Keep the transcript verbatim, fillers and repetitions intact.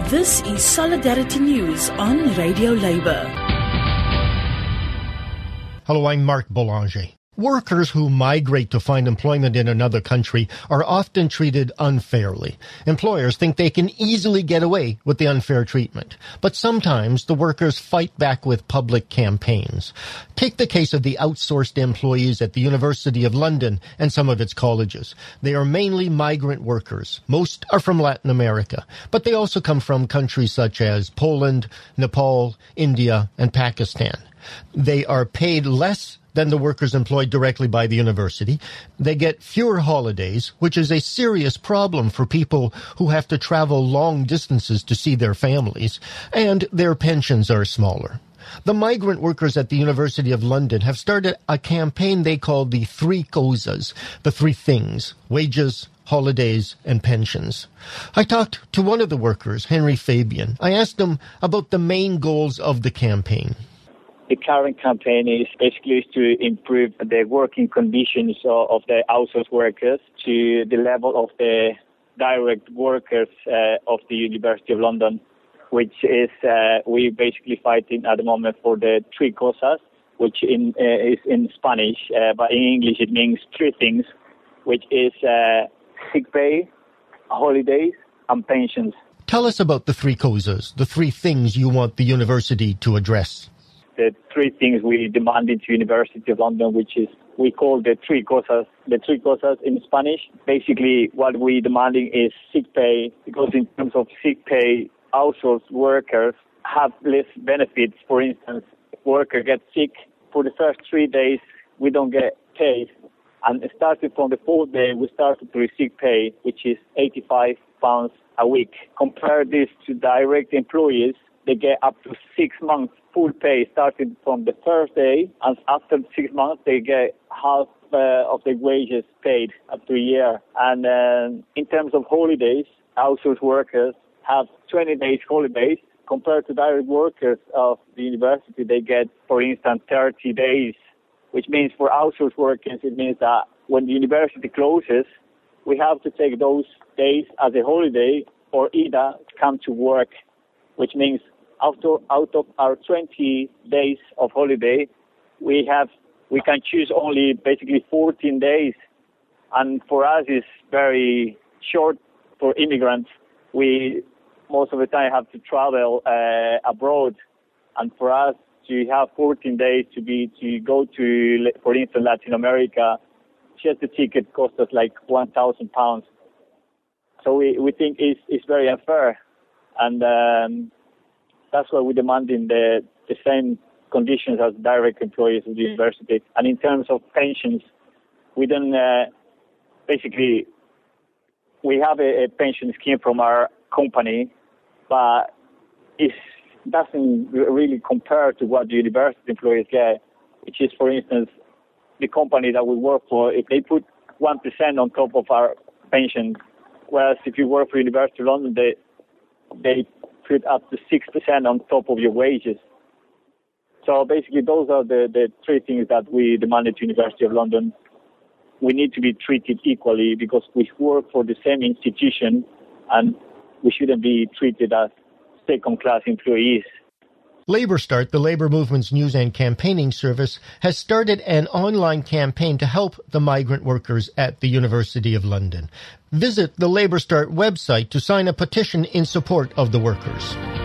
This is Solidarity News on Radio Labour. Hello, I'm Mark Boulanger. Workers who migrate to find employment in another country are often treated unfairly. Employers think they can easily get away with the unfair treatment. But sometimes the workers fight back with public campaigns. Take the case of the outsourced employees at the University of London and some of its colleges. They are mainly migrant workers. Most are from Latin America, but they also come from countries such as Poland, Nepal, India, and Pakistan. They are paid less than the workers employed directly by the university. They get fewer holidays, which is a serious problem for people who have to travel long distances to see their families, and their pensions are smaller. The migrant workers at the University of London have started a campaign they call the Three Cosas, the three things: wages, holidays, and pensions. I talked to one of the workers, Henry Fabian. I asked him about the main goals of the campaign. The current campaign is basically to improve the working conditions of the outsourced workers to the level of the direct workers uh, of the University of London, which is uh, we basically fighting at the moment for the three cosas, which in uh, is in Spanish, uh, but in English it means three things, which is uh, sick pay, holidays, and pensions. Tell us about the three cosas, the three things you want the university to address. The three things we demanded to University of London, which is we call the three cosas. The three cosas in Spanish, basically what we demanding is sick pay, because in terms of sick pay, outsourced workers have less benefits. For instance, if a worker gets sick, for the first three days, we don't get paid. And starting from the fourth day, we started to receive pay, which is eighty-five pounds a week. Compare this to direct employees, they get up to six months full pay starting from the first day, and after six months they get half uh, of the wages paid up to a year. And uh, in terms of holidays, outsourced workers have twenty days holidays compared to direct workers of the university. They get, for instance, thirty days, which means for outsourced workers it means that when the university closes, we have to take those days as a holiday or either come to work, which means Out of, out of our twenty days of holiday, we have we can choose only basically fourteen days, and for us it's very short for immigrants. We most of the time have to travel uh, abroad, and for us to have fourteen days to be to go to, for instance, Latin America, just the ticket costs us like one thousand pounds. So we we think it's it's very unfair, and. Um, That's why we're demanding the, the same conditions as direct employees of the university. And in terms of pensions, we don't, uh, basically, we have a, a pension scheme from our company, but it doesn't really compare to what the university employees get, which is, for instance, the company that we work for, if they put one percent on top of our pension, whereas if you work for University of London, they, they put up to six percent on top of your wages. So basically those are the, the three things that we demanded to University of London. We need to be treated equally because we work for the same institution and we shouldn't be treated as second-class employees. Labour Start, the Labour Movement's news and campaigning service, has started an online campaign to help the migrant workers at the University of London. Visit the Labour Start website to sign a petition in support of the workers.